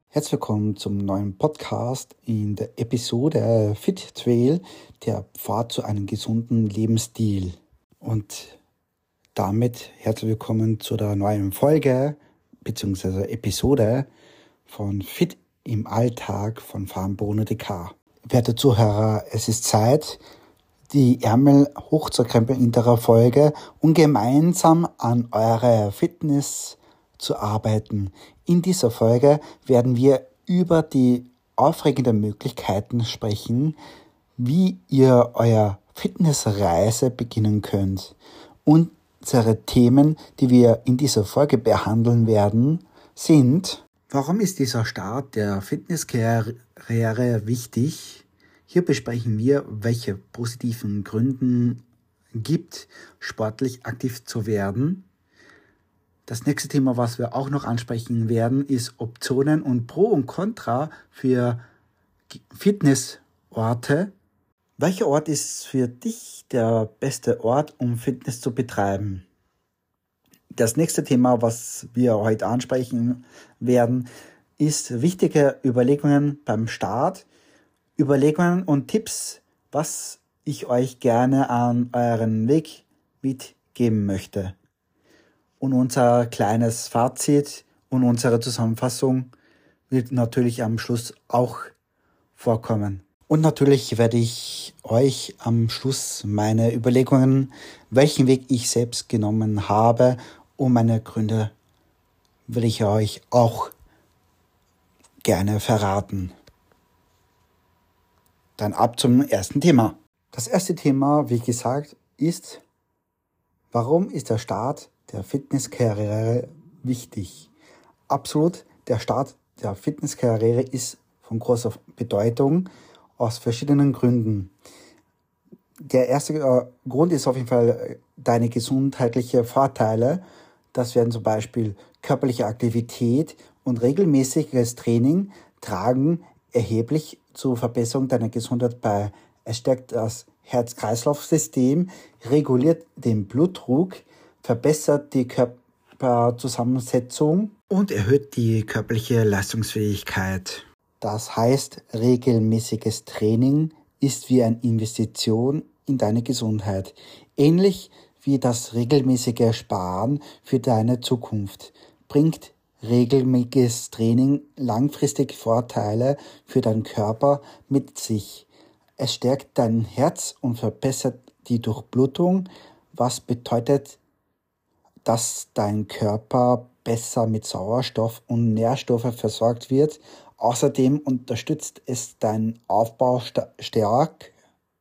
Herzlich willkommen zum neuen Podcast in der Episode Fit Trail, der Pfad zu einem gesunden Lebensstil. Und damit herzlich willkommen zu der neuen Folge bzw. Episode von Fit im Alltag von Farm Bruno DK. Werte Zuhörer, es ist Zeit, die Ärmel hochzukrempeln in der Folge und gemeinsam an eurer Fitness zu arbeiten. In dieser Folge werden wir über die aufregenden Möglichkeiten sprechen, wie ihr euer Fitnessreise beginnen könnt. Unsere Themen, die wir in dieser Folge behandeln werden, sind: Warum ist dieser Start der Fitnesskarriere wichtig? Hier besprechen wir, welche positiven Gründe gibt, sportlich aktiv zu werden. Das nächste Thema, was wir auch noch ansprechen werden, ist Optionen und Pro und Contra für Fitnessorte. Welcher Ort ist für dich der beste Ort, um Fitness zu betreiben? Das nächste Thema, was wir heute ansprechen werden, ist wichtige Überlegungen beim Start, Überlegungen und Tipps, was ich euch gerne an euren Weg mitgeben möchte. Und unser kleines Fazit und unsere Zusammenfassung wird natürlich am Schluss auch vorkommen. Und natürlich werde ich euch am Schluss meine Überlegungen, welchen Weg ich selbst genommen habe, und meine Gründe will ich euch auch gerne verraten. Dann ab zum ersten Thema. Das erste Thema, wie gesagt, ist: Warum ist der Start der Fitnesskarriere wichtig? Absolut, der Start der Fitnesskarriere ist von großer Bedeutung aus verschiedenen Gründen. Der erste Grund ist auf jeden Fall deine gesundheitlichen Vorteile. Das werden zum Beispiel körperliche Aktivität und regelmäßiges Training tragen erheblich zur Verbesserung deiner Gesundheit bei. Es stärkt das Herz-Kreislauf-System, reguliert den Blutdruck, verbessert die Körperzusammensetzung und erhöht die körperliche Leistungsfähigkeit. Das heißt, regelmäßiges Training ist wie eine Investition in deine Gesundheit. Ähnlich wie das regelmäßige Sparen für deine Zukunft bringt regelmäßiges Training langfristig Vorteile für deinen Körper mit sich. Es stärkt dein Herz und verbessert die Durchblutung, was bedeutet, dass dein Körper besser mit Sauerstoff und Nährstoffen versorgt wird. Außerdem unterstützt es deinen Aufbau stark,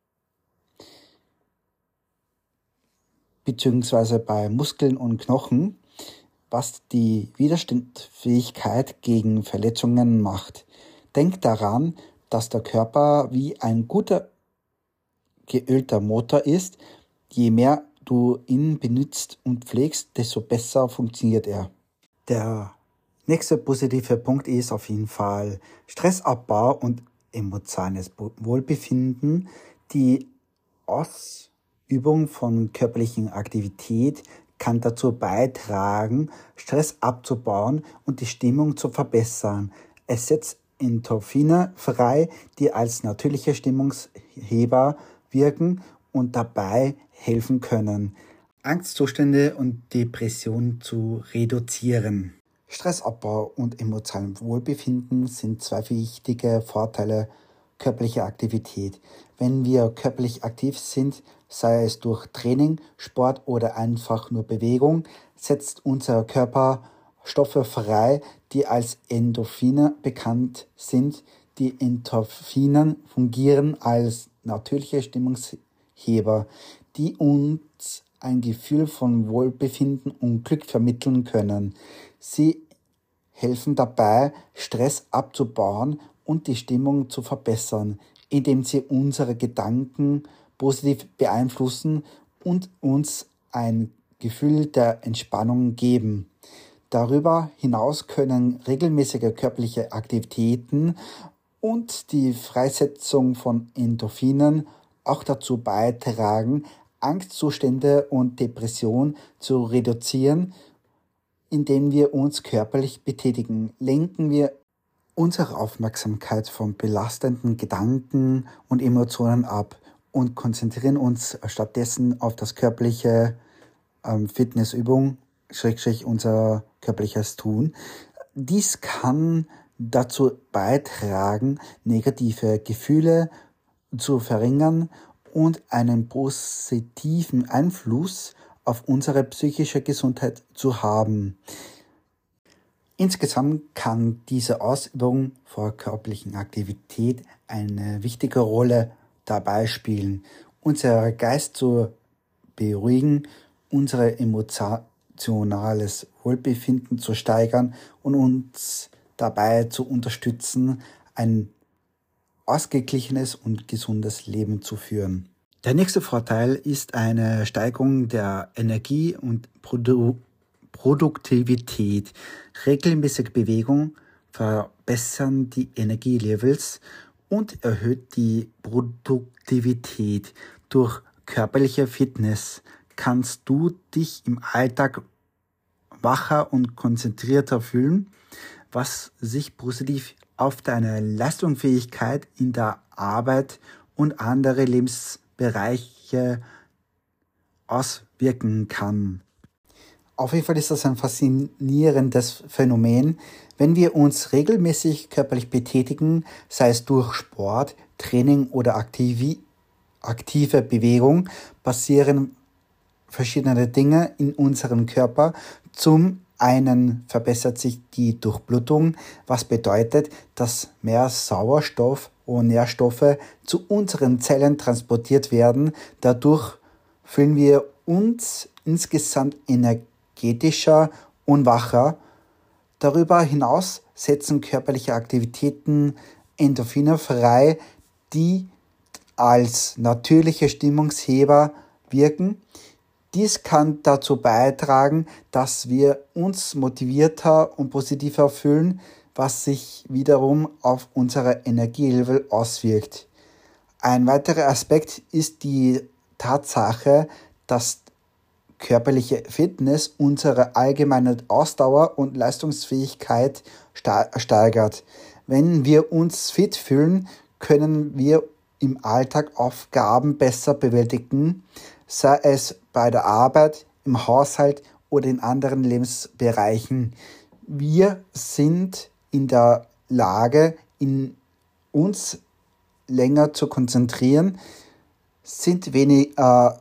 beziehungsweise bei Muskeln und Knochen, was die Widerstandsfähigkeit gegen Verletzungen macht. Denk daran, dass der Körper wie ein guter geölter Motor ist. Je mehr du ihn benutzt und pflegst, desto besser funktioniert er. Der nächste positive Punkt ist auf jeden Fall Stressabbau und emotionales Wohlbefinden. Die Ausübung von körperlichen Aktivität kann dazu beitragen, Stress abzubauen und die Stimmung zu verbessern. Es setzt Endorphine frei, die als natürliche Stimmungsheber wirken und dabei helfen können, Angstzustände und Depressionen zu reduzieren. Stressabbau und emotionales Wohlbefinden sind zwei wichtige Vorteile körperlicher Aktivität. Wenn wir körperlich aktiv sind, sei es durch Training, Sport oder einfach nur Bewegung, setzt unser Körper Stoffe frei, die als Endorphine bekannt sind. Die Endorphine fungieren als natürliche Stimmungsheber, die uns ein Gefühl von Wohlbefinden und Glück vermitteln können. Sie helfen dabei, Stress abzubauen und die Stimmung zu verbessern, indem sie unsere Gedanken positiv beeinflussen und uns ein Gefühl der Entspannung geben. Darüber hinaus können regelmäßige körperliche Aktivitäten und die Freisetzung von Endorphinen auch dazu beitragen, Angstzustände und Depression zu reduzieren. Indem wir uns körperlich betätigen, lenken wir unsere Aufmerksamkeit von belastenden Gedanken und Emotionen ab und konzentrieren uns stattdessen auf das körperliche Fitnessübung, Schrägstrich unser körperliches Tun. Dies kann dazu beitragen, negative Gefühle zu verringern und einen positiven Einfluss auf unsere psychische Gesundheit zu haben. Insgesamt kann diese Ausübung vor körperlichen Aktivität eine wichtige Rolle dabei spielen, unser Geist zu beruhigen, unser emotionales Wohlbefinden zu steigern und uns dabei zu unterstützen, ein ausgeglichenes und gesundes Leben zu führen. Der nächste Vorteil ist eine Steigerung der Energie und Produktivität. Regelmäßige Bewegung verbessern die Energielevels und erhöht die Produktivität. Durch körperliche Fitness kannst du dich im Alltag wacher und konzentrierter fühlen, was sich positiv auf deine Leistungsfähigkeit in der Arbeit und andere Lebensbereiche auswirken kann. Auf jeden Fall ist das ein faszinierendes Phänomen. Wenn wir uns regelmäßig körperlich betätigen, sei es durch Sport, Training oder aktive Bewegung, passieren verschiedene Dinge in unserem Körper. Zum einen verbessert sich die Durchblutung, was bedeutet, dass mehr Sauerstoff und Nährstoffe zu unseren Zellen transportiert werden. Dadurch fühlen wir uns insgesamt energetischer und wacher. Darüber hinaus setzen körperliche Aktivitäten Endorphine frei, die als natürliche Stimmungsheber wirken. Dies kann dazu beitragen, dass wir uns motivierter und positiver fühlen, was sich wiederum auf unsere Energielevel auswirkt. Ein weiterer Aspekt ist die Tatsache, dass körperliche Fitness unsere allgemeine Ausdauer und Leistungsfähigkeit steigert. Wenn wir uns fit fühlen, können wir im Alltag Aufgaben besser bewältigen, sei es bei der Arbeit, im Haushalt oder in anderen Lebensbereichen. Wir sind in der Lage, uns länger zu konzentrieren, sind weniger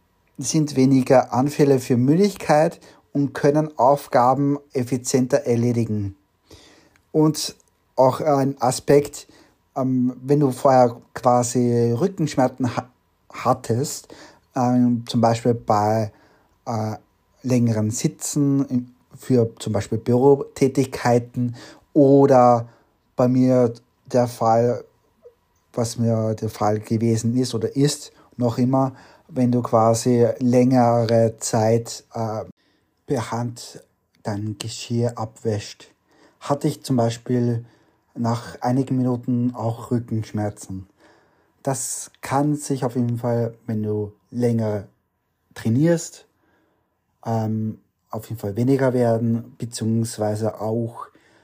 Anfälle für Müdigkeit und können Aufgaben effizienter erledigen. Und auch ein Aspekt, wenn du vorher quasi Rückenschmerzen hattest, zum Beispiel bei längeren Sitzen für zum Beispiel Bürotätigkeiten oder bei mir der Fall, was mir der Fall gewesen ist oder ist, noch immer, wenn du quasi längere Zeit per Hand dein Geschirr abwäscht, hatte ich zum Beispiel nach einigen Minuten auch Rückenschmerzen. Das kann sich auf jeden Fall, wenn du länger trainierst, auf jeden Fall weniger werden, beziehungsweise auch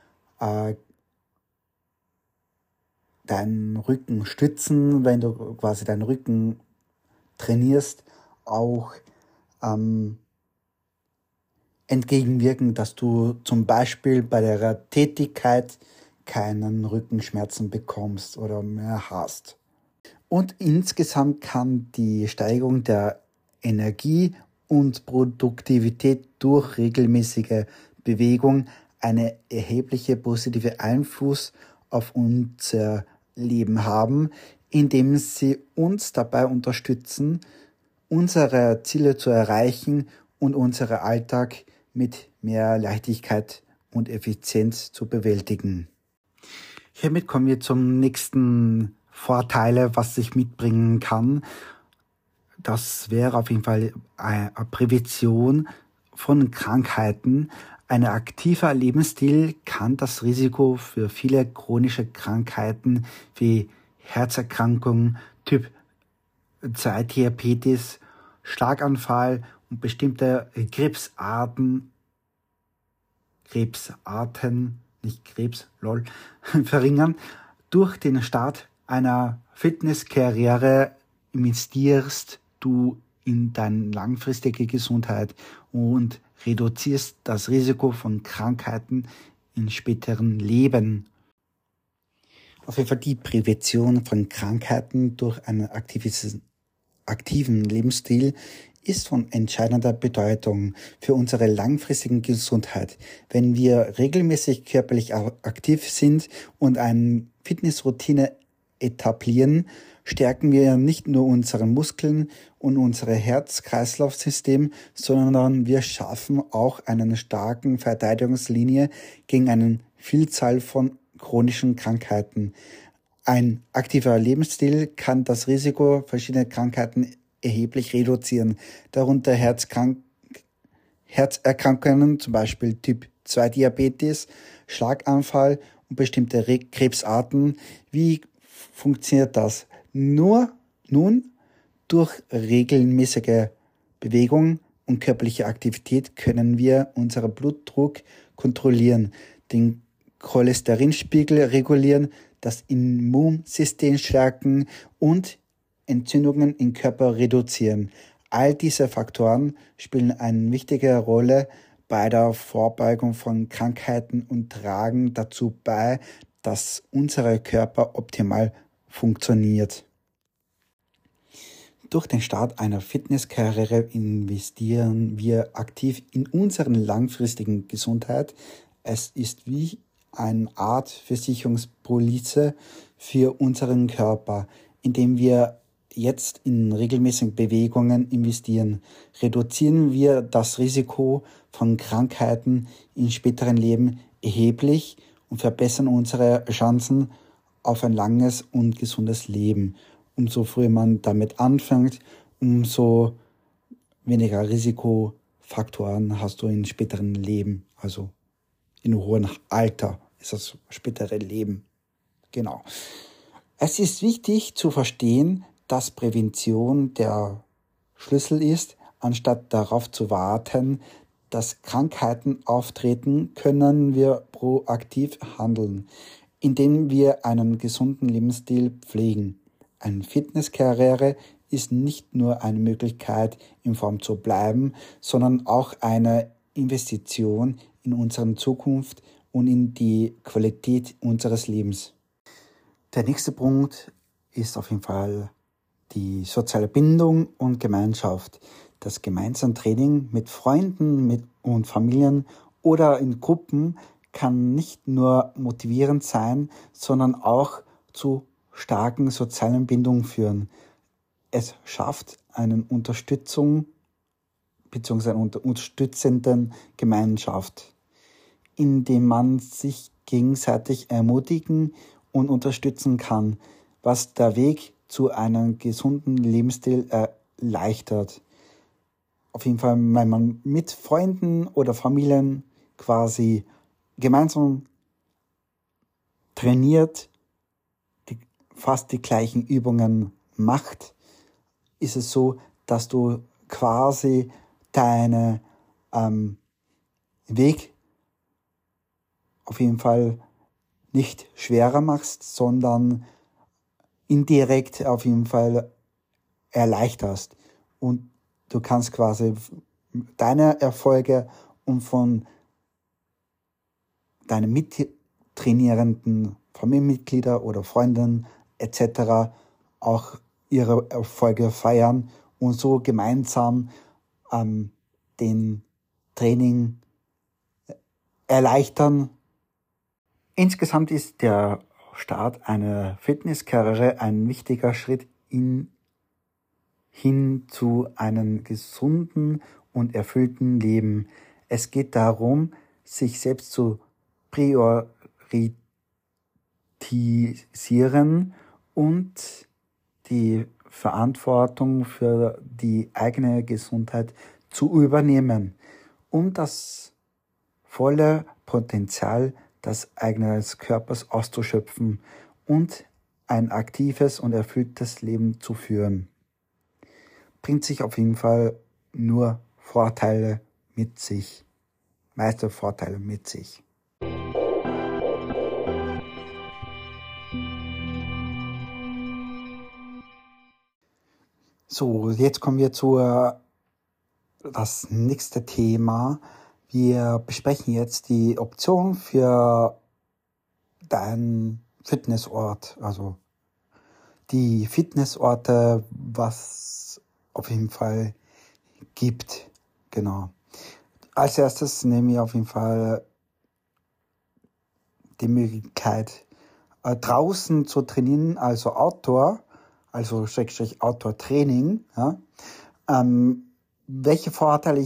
deinen Rücken stützen, wenn du quasi deinen Rücken trainierst, auch entgegenwirken, dass du zum Beispiel bei der Tätigkeit keinen Rückenschmerzen bekommst oder mehr hast. Und insgesamt kann die Steigerung der Energie und Produktivität durch regelmäßige Bewegung eine erhebliche positive Einfluss auf unser Leben haben, indem sie uns dabei unterstützen, unsere Ziele zu erreichen und unseren Alltag mit mehr Leichtigkeit und Effizienz zu bewältigen. Hiermit kommen wir zum nächsten Vorteile, was ich mitbringen kann. Das wäre auf jeden Fall eine Prävention von Krankheiten. Ein aktiver Lebensstil kann das Risiko für viele chronische Krankheiten wie Herzerkrankungen, Typ 2 Diabetes, Schlaganfall und bestimmte Krebsarten nicht Krebs, lol, verringern. Durch den Start einer Fitnesskarriere investierst du in deine langfristige Gesundheit und reduzierst das Risiko von Krankheiten in späteren Leben. Auf jeden Fall die Prävention von Krankheiten durch einen aktiven Lebensstil ist von entscheidender Bedeutung für unsere langfristige Gesundheit. Wenn wir regelmäßig körperlich aktiv sind und eine Fitnessroutine etablieren, stärken wir nicht nur unsere Muskeln und unser Herz-Kreislauf-System, sondern wir schaffen auch eine starke Verteidigungslinie gegen eine Vielzahl von chronischen Krankheiten. Ein aktiver Lebensstil kann das Risiko verschiedener Krankheiten erheblich reduzieren, darunter Herzerkrankungen, zum Beispiel Typ 2 Diabetes, Schlaganfall und bestimmte Krebsarten. Wie funktioniert das? Nun, durch regelmäßige Bewegung und körperliche Aktivität können wir unseren Blutdruck kontrollieren, den Cholesterinspiegel regulieren, das Immunsystem stärken und Entzündungen im Körper reduzieren. All diese Faktoren spielen eine wichtige Rolle bei der Vorbeugung von Krankheiten und tragen dazu bei, dass unser Körper optimal funktioniert. Durch den Start einer Fitnesskarriere investieren wir aktiv in unsere langfristige Gesundheit. Es ist wie eine Art Versicherungspolice für unseren Körper, indem wir jetzt in regelmäßigen Bewegungen investieren, reduzieren wir das Risiko von Krankheiten im späteren Leben erheblich und verbessern unsere Chancen auf ein langes und gesundes Leben. Umso früher man damit anfängt, umso weniger Risikofaktoren hast du im späteren Leben, also in hohem Alter ist das spätere Leben. Genau. Es ist wichtig zu verstehen, dass Prävention der Schlüssel ist, anstatt darauf zu warten, dass Krankheiten auftreten, können wir proaktiv handeln, indem wir einen gesunden Lebensstil pflegen. Eine Fitnesskarriere ist nicht nur eine Möglichkeit, in Form zu bleiben, sondern auch eine Investition in unsere Zukunft und in die Qualität unseres Lebens. Der nächste Punkt ist auf jeden Fall die soziale Bindung und Gemeinschaft. Das gemeinsame Training mit Freunden und Familien oder in Gruppen kann nicht nur motivierend sein, sondern auch zu starken sozialen Bindungen führen. Es schafft eine Unterstützung bzw. eine unterstützenden Gemeinschaft, indem man sich gegenseitig ermutigen und unterstützen kann, was der Weg zu einem gesunden Lebensstil erleichtert. Auf jeden Fall, wenn man mit Freunden oder Familien quasi gemeinsam trainiert, fast die gleichen Übungen macht, ist es so, dass du quasi deinen Weg auf jeden Fall nicht schwerer machst, sondern indirekt auf jeden Fall erleichterst. Und du kannst quasi deine Erfolge und von deinen mittrainierenden Familienmitgliedern oder Freunden etc. auch ihre Erfolge feiern und so gemeinsam den Training erleichtern. Insgesamt ist der Start einer Fitnesskarriere ein wichtiger Schritt hin zu einem gesunden und erfüllten Leben. Es geht darum, sich selbst zu priorisieren und die Verantwortung für die eigene Gesundheit zu übernehmen, um das volle Potenzial des eigenen Körpers auszuschöpfen und ein aktives und erfülltes Leben zu führen. Bringt sich auf jeden Fall nur Vorteile mit sich, meiste Vorteile mit sich. So, jetzt kommen wir zu das nächste Thema. Wir besprechen jetzt die Option für deinen Fitnessort, also die Fitnessorte, was auf jeden Fall gibt. Genau. Als erstes nehmen wir auf jeden Fall die Möglichkeit, draußen zu trainieren, also Outdoor, also Schrägstrich Outdoor-Training. Ja. Welche Vorteile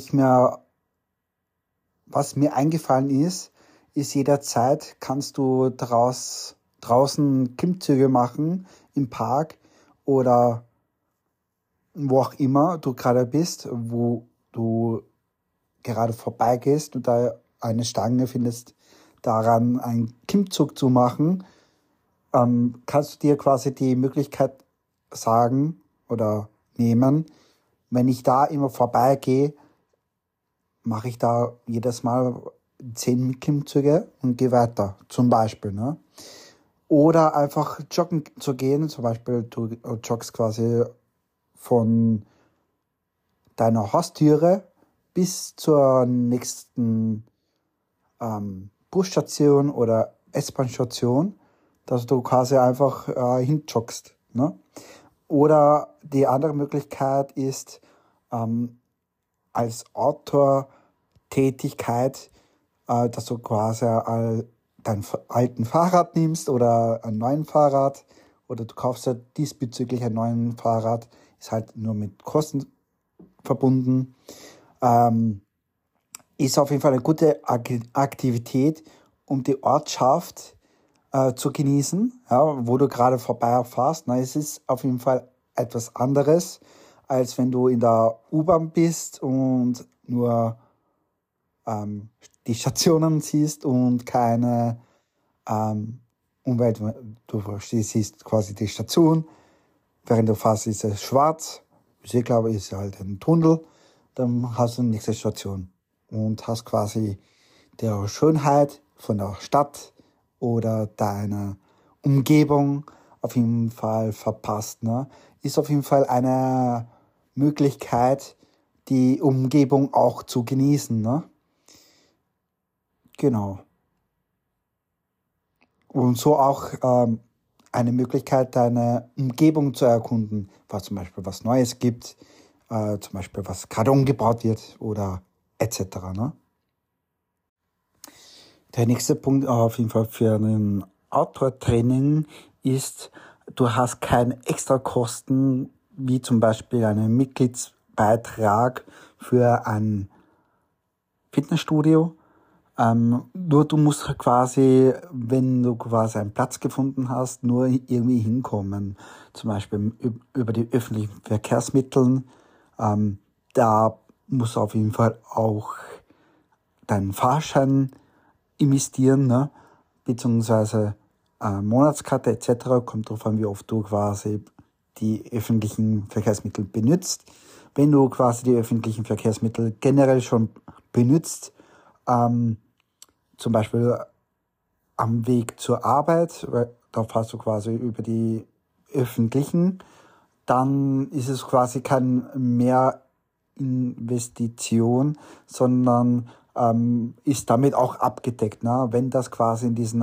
was mir eingefallen ist jederzeit kannst du draußen Klimmzüge machen im Park oder wo auch immer du gerade bist, wo du gerade vorbeigehst und da eine Stange findest, daran einen Klimmzug zu machen, kannst du dir quasi die Möglichkeit sagen oder nehmen, wenn ich da immer vorbeigehe, mache ich da jedes Mal 10 Klimmzüge und gehe weiter, zum Beispiel. Ne? Oder einfach joggen zu gehen, zum Beispiel du joggst quasi von deiner Haustüre bis zur nächsten Busstation oder S-Bahn-Station, dass du quasi einfach hinjoggst. Ne? Oder die andere Möglichkeit ist, als Outdoor-Tätigkeit, dass du quasi dein alten Fahrrad nimmst oder ein neuen Fahrrad oder du kaufst ja diesbezüglich ein neues Fahrrad, ist halt nur mit Kosten verbunden. Ist auf jeden Fall eine gute Aktivität, um die Ortschaft zu genießen, ja, wo du gerade vorbeifährst. Na, es ist auf jeden Fall etwas anderes, als wenn du in der U-Bahn bist und nur die Stationen siehst und keine Umwelt. Du siehst quasi die Station, während du fährst, ist es schwarz. Ich glaube, ist halt ein Tunnel. Dann hast du die nächste Station und hast quasi die Schönheit von der Stadt oder deiner Umgebung auf jeden Fall verpasst. Ne? Ist auf jeden Fall eine Möglichkeit, die Umgebung auch zu genießen. Ne? Genau. Und so auch eine Möglichkeit, deine Umgebung zu erkunden, was zum Beispiel was Neues gibt, zum Beispiel was gerade umgebaut wird oder etc. Ne? Der nächste Punkt auf jeden Fall für ein Outdoor-Training ist, du hast keine Extrakosten, wie zum Beispiel einen Mitgliedsbeitrag für ein Fitnessstudio. Nur du musst quasi, wenn du quasi einen Platz gefunden hast, nur irgendwie hinkommen. Zum Beispiel über die öffentlichen Verkehrsmittel. Da musst du auf jeden Fall auch deinen Fahrschein investieren, ne? Beziehungsweise Monatskarte etc. Kommt drauf an, wie oft du quasi die öffentlichen Verkehrsmittel benutzt. Wenn du quasi die öffentlichen Verkehrsmittel generell schon benutzt, zum Beispiel am Weg zur Arbeit, weil da fährst du quasi über die öffentlichen, dann ist es quasi kein mehr Investition, sondern ist damit auch abgedeckt. Ne? Wenn das quasi in diesen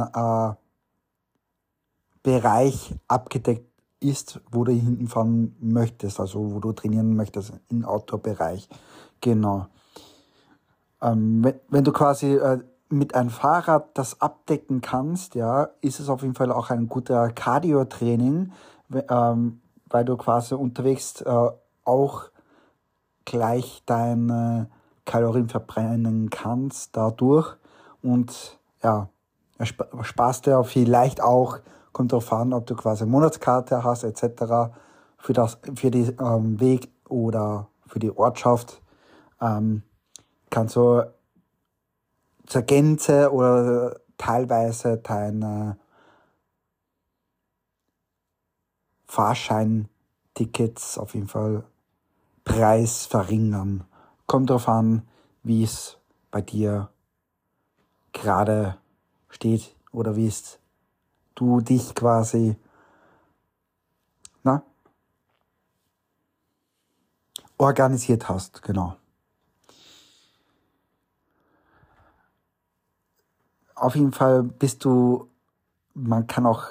Bereich abgedeckt ist, wo du hinfahren möchtest, also wo du trainieren möchtest, im Outdoor-Bereich. Genau. Wenn du quasi mit einem Fahrrad das abdecken kannst, ja, ist es auf jeden Fall auch ein guter Cardio-Training, weil du quasi unterwegs auch gleich deine Kalorien verbrennen kannst dadurch und ja, sparst dir vielleicht auch, kommt darauf an, ob du quasi Monatskarte hast etc. für die Weg oder für die Ortschaft kannst du zur Gänze oder teilweise deine Fahrscheintickets auf jeden Fall Preis verringern. Kommt darauf an, wie es bei dir gerade steht oder wie es du dich quasi, na? organisiert hast, genau. Auf jeden Fall man kann auch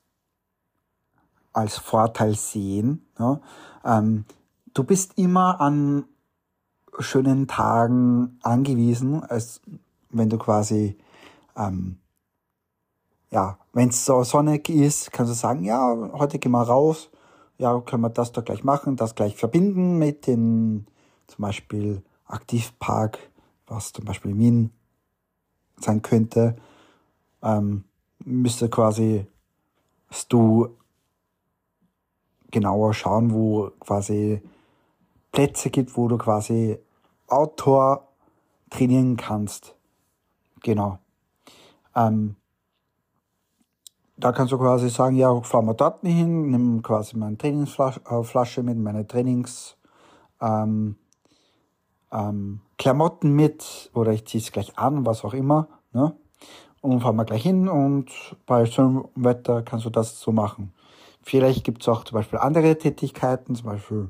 als Vorteil sehen, ne? Du bist immer an schönen Tagen angewiesen, als wenn du quasi, ähm, ja, wenn es so sonnig ist, kannst du sagen, ja, heute gehen wir raus, ja, können wir das da gleich machen, das gleich verbinden mit dem zum Beispiel Aktivpark, was zum Beispiel in Wien sein könnte, müsste quasi du genauer schauen, wo quasi Plätze gibt, wo du quasi Outdoor trainieren kannst. Genau. Ähm, Da kannst du quasi sagen, ja, fahren wir dort hin, nimm quasi meine Trainingsflasche mit, meine Trainings ähm, Klamotten mit oder ich ziehe es gleich an, was auch immer. Ne? Und fahren wir gleich hin und bei schönem Wetter kannst du das so machen. Vielleicht gibt es auch zum Beispiel andere Tätigkeiten, zum Beispiel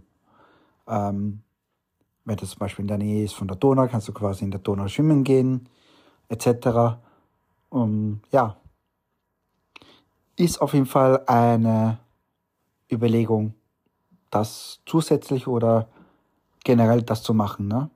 wenn das zum Beispiel in der Nähe ist von der Donau, kannst du quasi in der Donau schwimmen gehen, etc. Ja, ist auf jeden Fall eine Überlegung, das zusätzlich oder generell das zu machen. Ne?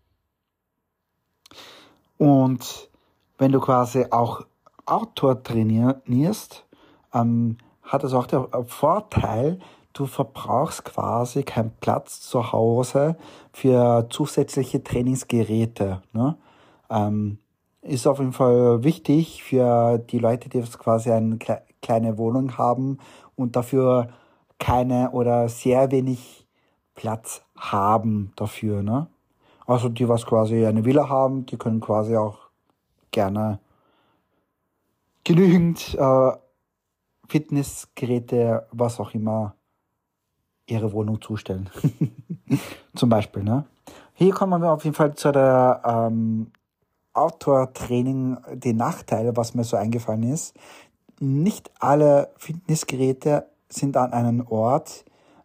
Und wenn du quasi auch Outdoor trainierst, hat es auch den Vorteil, du verbrauchst quasi keinen Platz zu Hause für zusätzliche Trainingsgeräte. Ne? Ist auf jeden Fall wichtig für die Leute, die jetzt quasi eine kleine Wohnung haben und dafür keine oder sehr wenig Platz haben dafür. Ne? Also die, was quasi eine Villa haben, die können quasi auch gerne genügend Fitnessgeräte, was auch immer, ihre Wohnung zustellen. Zum Beispiel, ne? Hier kommen wir auf jeden Fall zu der Outdoor-Training, die Nachteile, was mir so eingefallen ist. Nicht alle Fitnessgeräte sind an einem Ort,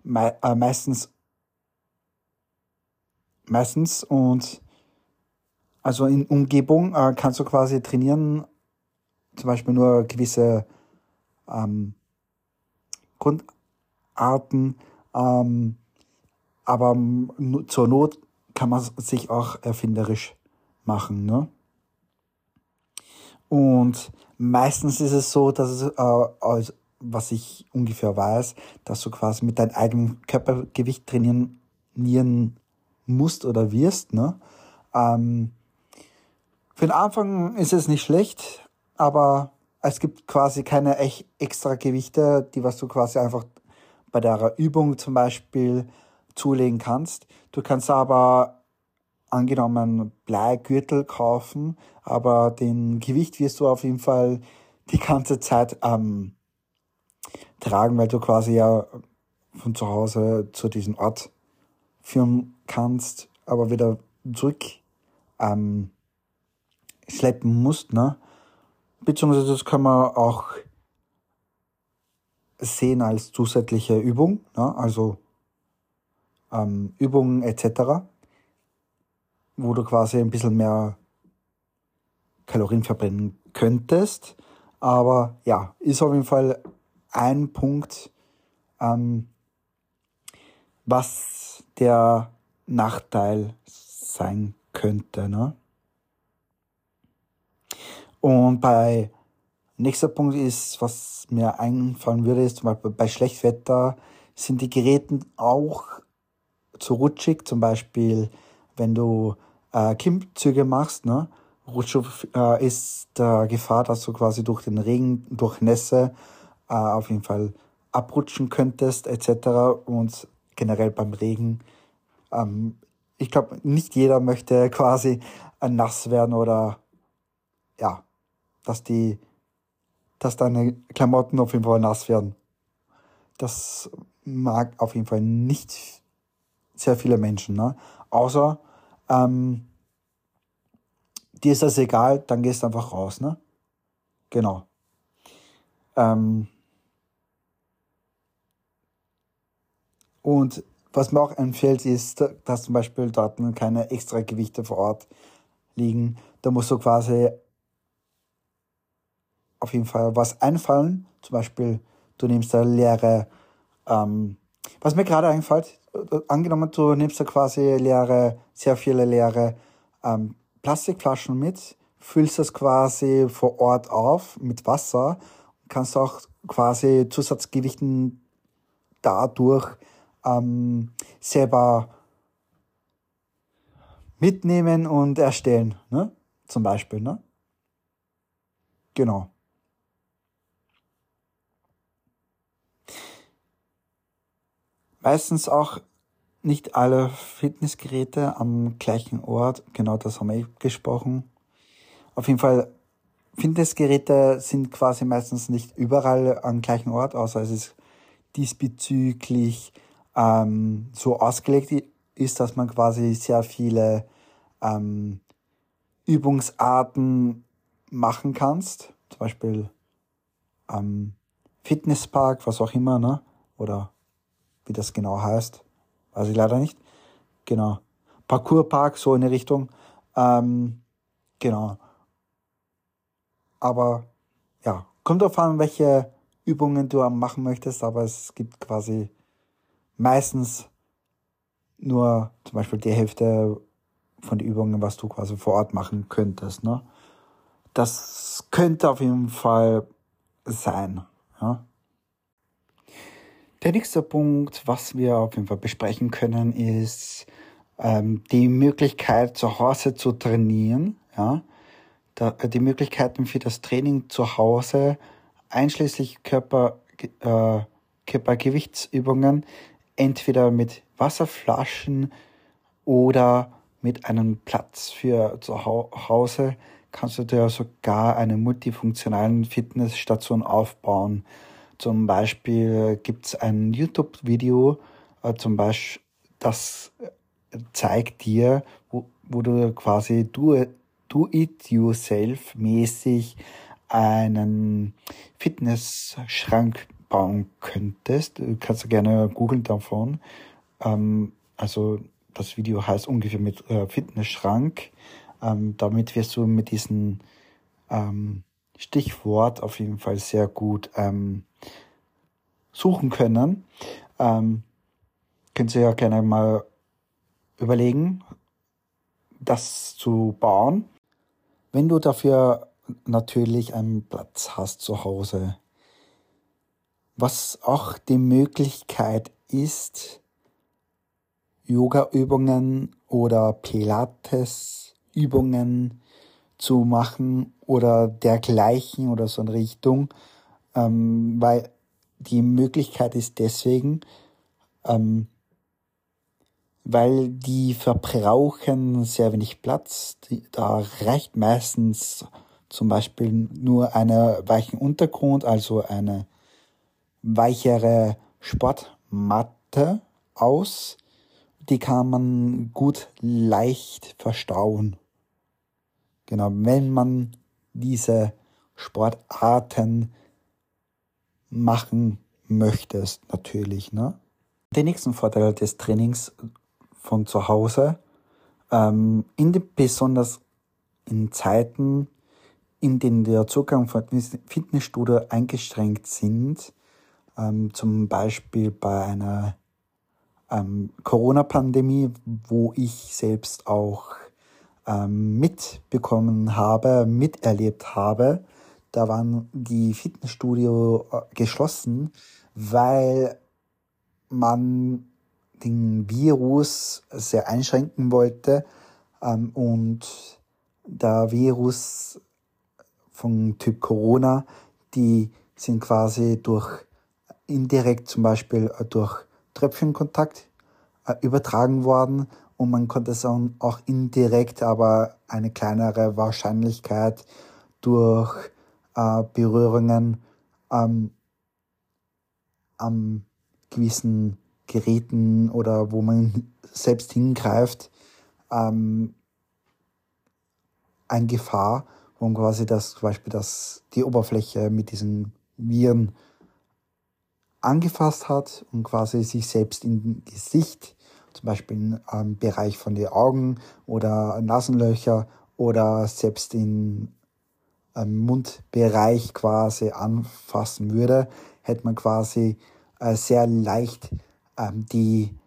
meistens und also in Umgebung kannst du quasi trainieren, zum Beispiel nur gewisse Grundarten, aber zur Not kann man sich auch erfinderisch machen. Ne? Und meistens ist es so, dass es, was ich ungefähr weiß, dass du quasi mit deinem eigenen Körpergewicht trainieren musst oder wirst. Ne? Für den Anfang ist es nicht schlecht, aber es gibt quasi keine echt extra Gewichte, die was du quasi einfach bei der Übung zum Beispiel zulegen kannst. Du kannst aber angenommen Bleigürtel kaufen, aber den Gewicht wirst du auf jeden Fall die ganze Zeit tragen, weil du quasi ja von zu Hause zu diesem Ort führen kannst, aber wieder zurück schleppen musst, ne? Beziehungsweise das kann man auch sehen als zusätzliche Übung, ne? Also Übungen etc., wo du quasi ein bisschen mehr Kalorien verbrennen könntest. Aber ja, ist auf jeden Fall ein Punkt, was der Nachteil sein könnte. Ne? Und nächster Punkt ist, was mir einfallen würde, ist zum Beispiel bei Schlechtwetter sind die Geräte auch zu rutschig. Zum Beispiel, wenn du Klimmzüge machst, ne? Rutschhof ist der Gefahr, dass du quasi durch den Regen, durch Nässe auf jeden Fall abrutschen könntest etc. Und generell beim Regen, ich glaube, nicht jeder möchte quasi nass werden oder ja, dass dass deine Klamotten auf jeden Fall nass werden. Das mag auf jeden Fall nicht sehr viele Menschen, ne? Außer dir ist das egal, dann gehst du einfach raus, ne? Genau. Ähm, und Was mir auch empfiehlt, ist, dass zum Beispiel dort keine extra Gewichte vor Ort liegen. Da musst du quasi auf jeden Fall was einfallen. Zum Beispiel, du nimmst da leere, was mir gerade einfällt, angenommen, du nimmst da quasi sehr viele leere Plastikflaschen mit, füllst das quasi vor Ort auf mit Wasser, kannst auch quasi Zusatzgewichten dadurch selber mitnehmen und erstellen, ne? Zum Beispiel, ne? Genau. Meistens auch nicht alle Fitnessgeräte am gleichen Ort. Genau, das haben wir gesprochen. Auf jeden Fall, Fitnessgeräte sind quasi meistens nicht überall am gleichen Ort, außer es ist diesbezüglich so ausgelegt ist, dass man quasi sehr viele Übungsarten machen kannst. Zum Beispiel Fitnesspark, was auch immer, ne? Oder wie das genau heißt, weiß ich leider nicht. Genau. Parkourpark, so in die Richtung. Genau. Aber ja, kommt drauf an, welche Übungen du machen möchtest, aber es gibt quasi meistens nur zum Beispiel die Hälfte von den Übungen, was du quasi vor Ort machen könntest. Ne? Das könnte auf jeden Fall sein. Ja? Der nächste Punkt, was wir auf jeden Fall besprechen können, ist die Möglichkeit, zu Hause zu trainieren. Ja? Die Möglichkeiten für das Training zu Hause, einschließlich Körpergewichtsübungen, entweder mit Wasserflaschen oder mit einem Platz für zu Hause, kannst du dir sogar eine multifunktionalen Fitnessstation aufbauen. Zum Beispiel gibt es ein YouTube-Video, zum Beispiel, das zeigt dir, wo du quasi Do-it-yourself-mäßig einen Fitnessschrank bauen könntest. Du kannst gerne googeln davon. Also das Video heißt ungefähr mit Fitnessschrank. Damit wirst du mit diesem Stichwort auf jeden Fall sehr gut suchen können. Könnt ihr ja gerne mal überlegen, das zu bauen. Wenn du dafür natürlich einen Platz hast zu Hause. Was auch die Möglichkeit ist, Yoga-Übungen oder Pilates-Übungen zu machen oder dergleichen oder so in Richtung, weil die Möglichkeit ist deswegen, weil die verbrauchen sehr wenig Platz. Da reicht meistens zum Beispiel nur einen weichen Untergrund, also eine weichere Sportmatte aus. Die kann man gut leicht verstauen. Genau, wenn man diese Sportarten machen möchtest, natürlich, ne? Den nächsten Vorteil des Trainings von zu Hause, besonders in Zeiten, in denen der Zugang von Fitnessstudio eingeschränkt sind, zum Beispiel bei einer Corona-Pandemie, wo ich selbst auch miterlebt habe, da waren die Fitnessstudio geschlossen, weil man den Virus sehr einschränken wollte und der Virus vom Typ Corona, die sind quasi indirekt zum Beispiel durch Tröpfchenkontakt übertragen worden und man konnte es auch indirekt, aber eine kleinere Wahrscheinlichkeit durch Berührungen am gewissen Geräten oder wo man selbst hingreift, eine Gefahr, wo quasi zum Beispiel die Oberfläche mit diesen Viren angefasst hat und quasi sich selbst im Gesicht, zum Beispiel im Bereich von den Augen oder Nasenlöcher oder selbst im Mundbereich quasi anfassen würde, hätte man quasi sehr leicht die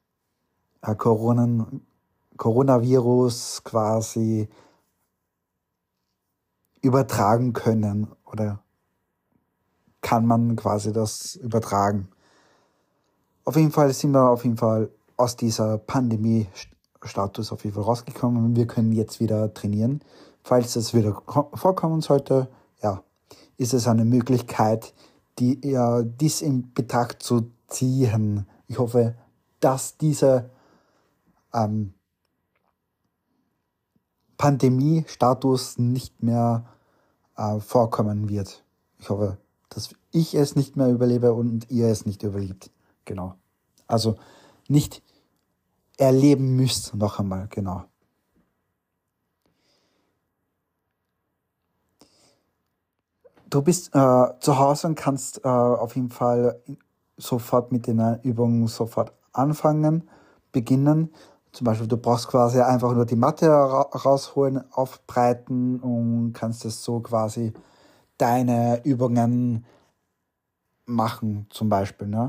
Coronavirus quasi übertragen können oder kann man quasi das übertragen. Auf jeden Fall sind wir aus dieser Pandemie-Status auf jeden Fall rausgekommen und wir können jetzt wieder trainieren. Falls es wieder vorkommen sollte, ja, ist es eine Möglichkeit, dies in Betracht zu ziehen. Ich hoffe, dass diese Pandemie-Status nicht mehr vorkommen wird. Ich hoffe, dass ich es nicht mehr überlebe und ihr es nicht überlebt. Genau. Also nicht erleben müsst, noch einmal, genau. Du bist zu Hause und kannst auf jeden Fall sofort mit den Übungen sofort beginnen. Zum Beispiel, du brauchst quasi einfach nur die Matte rausholen, aufbreiten und kannst es so quasi deine Übungen machen, zum Beispiel. Ne?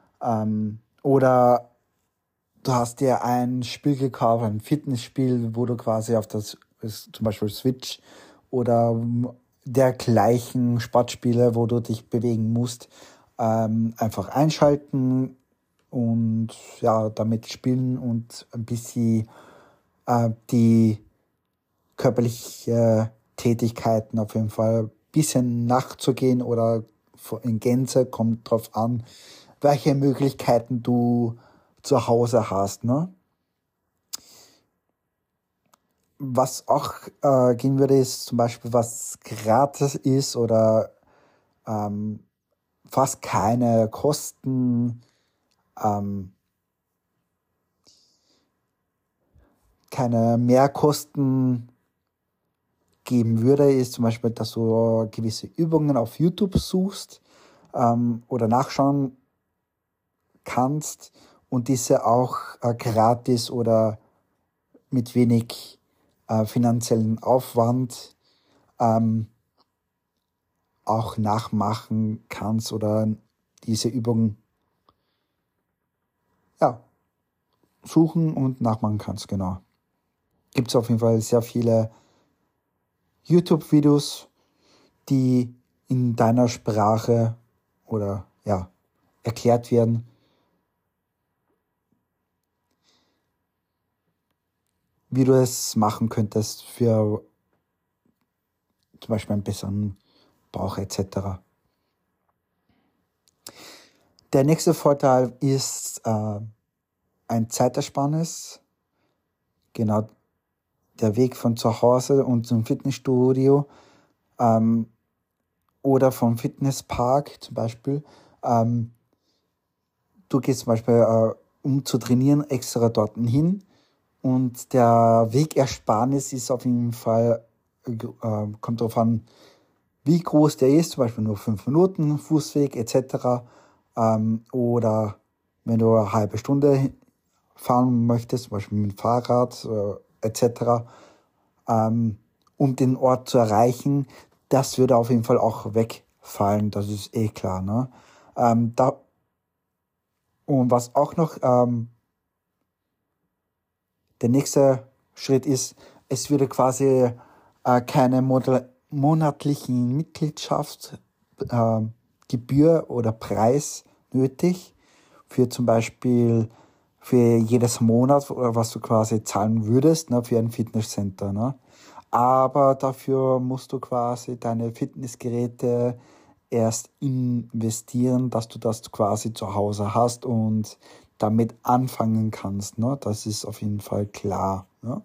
Oder du hast dir ein Spiel gekauft, ein Fitnessspiel, wo du quasi auf zum Beispiel Switch oder dergleichen Sportspiele, wo du dich bewegen musst, einfach einschalten und ja, damit spielen und ein bisschen die körperliche Tätigkeiten auf jeden Fall ein bisschen nachzugehen oder in Gänze, kommt drauf an, welche Möglichkeiten du zu Hause hast, ne? Was auch gehen würde, ist zum Beispiel, was gratis ist oder fast keine Kosten, keine Mehrkosten geben würde, ist zum Beispiel, dass du gewisse Übungen auf YouTube suchst oder nachschauen kannst und diese auch gratis oder mit wenig finanziellen Aufwand auch nachmachen kannst oder diese Übungen ja, suchen und nachmachen kannst, genau. Gibt es auf jeden Fall sehr viele YouTube-Videos, die in deiner Sprache oder ja, erklärt werden, wie du es machen könntest für zum Beispiel einen besseren Bauch etc. Der nächste Vorteil ist ein Zeitersparnis. Genau, der Weg von zu Hause und zum Fitnessstudio oder vom Fitnesspark zum Beispiel. Du gehst zum Beispiel, um zu trainieren, extra dort hin und der Wegersparnis ist auf jeden Fall, kommt darauf an, wie groß der ist, zum Beispiel nur 5 Minuten Fußweg etc. Oder wenn du eine halbe Stunde fahren möchtest, zum Beispiel mit dem Fahrrad etc., um den Ort zu erreichen, das würde auf jeden Fall auch wegfallen, das ist eh klar. Ne? Und was auch noch der nächste Schritt ist, es würde quasi keine monatlichen Mitgliedschaftsgebühr oder Preis nötig für zum Beispiel für jedes Monat, was du quasi zahlen würdest, ne, für ein Fitnesscenter. Ne? Aber dafür musst du quasi deine Fitnessgeräte erst investieren, dass du das quasi zu Hause hast und damit anfangen kannst. Ne? Das ist auf jeden Fall klar. Ne?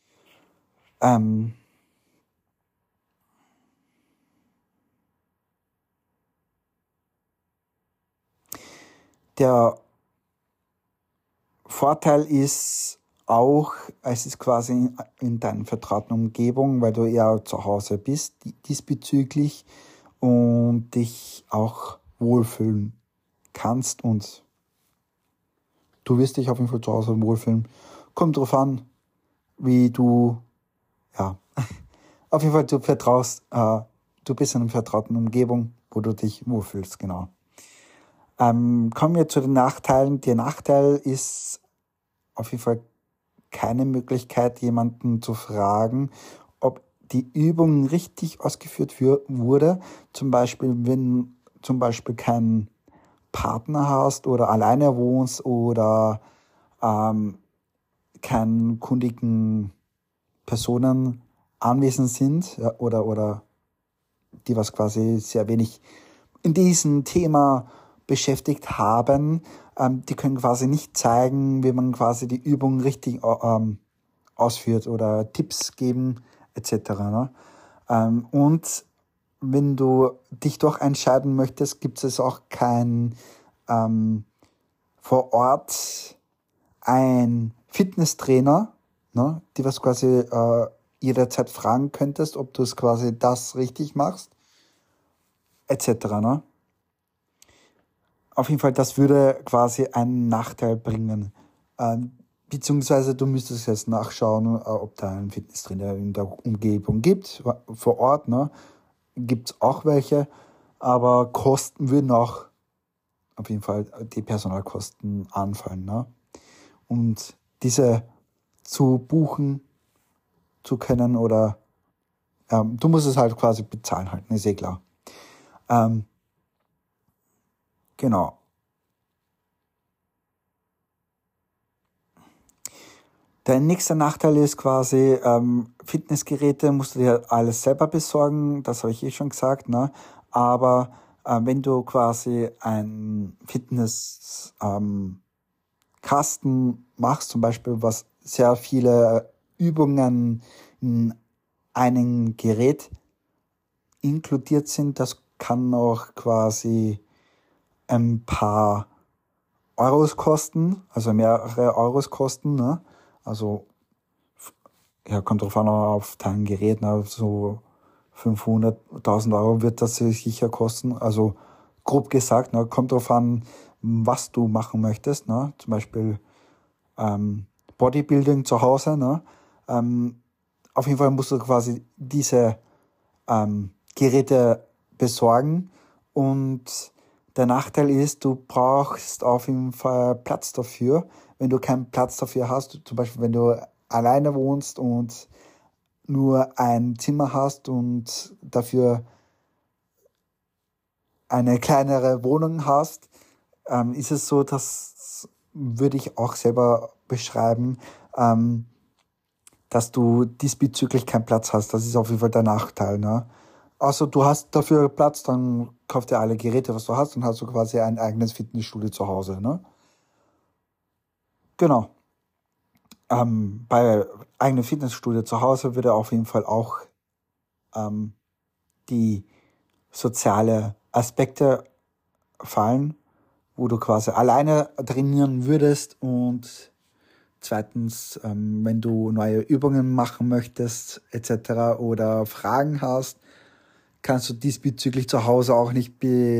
Der Vorteil ist auch, es ist quasi in deiner vertrauten Umgebung, weil du ja zu Hause bist diesbezüglich und dich auch wohlfühlen kannst und du wirst dich auf jeden Fall zu Hause wohlfühlen. Kommt drauf an, wie du, ja, auf jeden Fall du vertraust, du bist in einer vertrauten Umgebung, wo du dich wohlfühlst, genau. Kommen wir zu den Nachteilen. Der Nachteil ist auf jeden Fall keine Möglichkeit, jemanden zu fragen, ob die Übung richtig ausgeführt wurde. Zum Beispiel, wenn zum Beispiel kein Partner hast oder alleine wohnst oder keine kundigen Personen anwesend sind, ja, oder die was quasi sehr wenig in diesem Thema beschäftigt haben, die können quasi nicht zeigen, wie man quasi die Übung richtig ausführt oder Tipps geben etc. Ne? Und wenn du dich doch entscheiden möchtest, gibt es auch kein vor Ort ein Fitnesstrainer, ne, die was quasi jederzeit fragen könntest, ob du es quasi das richtig machst, etc. Ne? Auf jeden Fall, das würde quasi einen Nachteil bringen. Beziehungsweise du müsstest jetzt nachschauen, ob da ein Fitnesstrainer in der Umgebung gibt, vor Ort, ne? Gibt es auch welche, aber Kosten würden auch auf jeden Fall die Personalkosten anfallen, ne? Und diese zu buchen zu können oder du musst es halt quasi bezahlen halt, ne, ist eh klar. Genau. Der nächste Nachteil ist quasi, Fitnessgeräte musst du dir alles selber besorgen, das habe ich eh schon gesagt, ne? Aber wenn du quasi ein Fitnesskasten machst, zum Beispiel, was sehr viele Übungen in einem Gerät inkludiert sind, das kann auch quasi ein paar Euros kosten, also mehrere Euros kosten, ne? Also, ja, kommt drauf an, auf dein Gerät, ne? So 500.000 Euro wird das sicher kosten. Also, grob gesagt, ne? Kommt drauf an, was du machen möchtest, ne? Zum Beispiel, Bodybuilding zu Hause, ne? Auf jeden Fall musst du quasi diese, Geräte besorgen und der Nachteil ist, du brauchst auf jeden Fall Platz dafür. Wenn du keinen Platz dafür hast, zum Beispiel wenn du alleine wohnst und nur ein Zimmer hast und dafür eine kleinere Wohnung hast, ist es so, das würde ich auch selber beschreiben, dass du diesbezüglich keinen Platz hast. Das ist auf jeden Fall der Nachteil, ne? Also du hast dafür Platz, dann kauf dir alle Geräte, was du hast, und hast du quasi ein eigenes Fitnessstudio zu Hause, ne? Genau. Bei eigenem Fitnessstudio zu Hause würde auf jeden Fall auch die soziale Aspekte fallen, wo du quasi alleine trainieren würdest und zweitens, wenn du neue Übungen machen möchtest etc. oder Fragen hast, kannst du diesbezüglich zu Hause auch nicht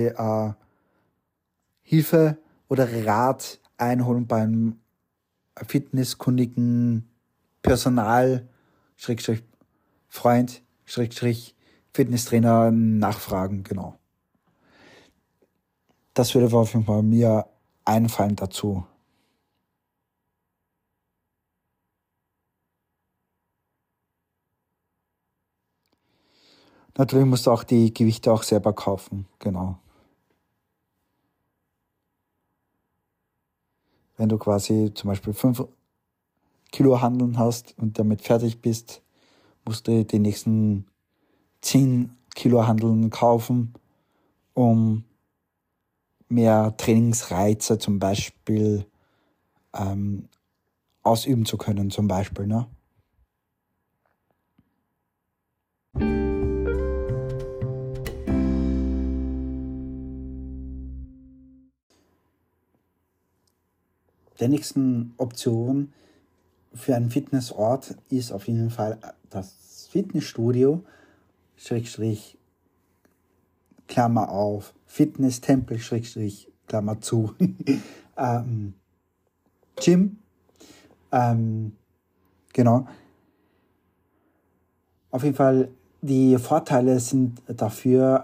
Hilfe oder Rat einholen beim fitnesskundigen Personal, Schrägstrich Freund, Schrägstrich Fitnesstrainer nachfragen, genau. Das würde auf jeden Fall mir einfallen dazu. Natürlich musst du auch die Gewichte auch selber kaufen, genau. Wenn du quasi zum Beispiel 5 Kilo Handeln hast und damit fertig bist, musst du die nächsten 10 Kilo Handeln kaufen, um mehr Trainingsreize zum Beispiel ausüben zu können, zum Beispiel, ne? Der nächsten Option für einen Fitnessort ist auf jeden Fall das Fitnessstudio, Schrägstrich, Klammer auf, Fitnesstempel, Schrägstrich, Klammer zu, Gym. Genau. Auf jeden Fall, die Vorteile sind dafür,